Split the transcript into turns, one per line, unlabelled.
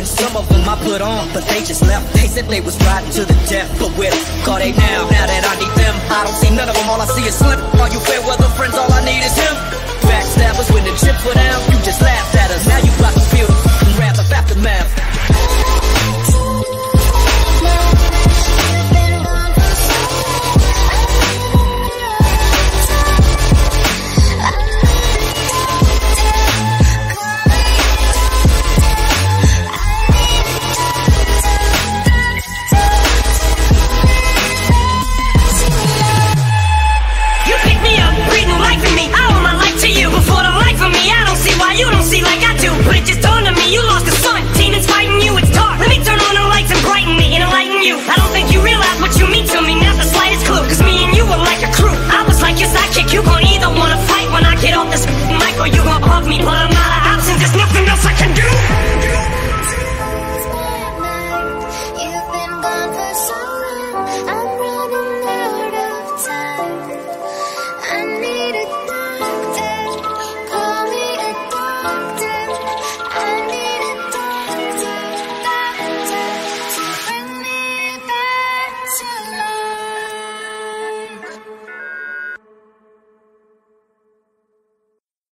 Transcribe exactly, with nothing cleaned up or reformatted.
Some of them I put on, but they just left. They said they was riding to the death, but where the fuck are they now? Now that I need them, I don't see none of them. All I see is slip. All you fair weather friends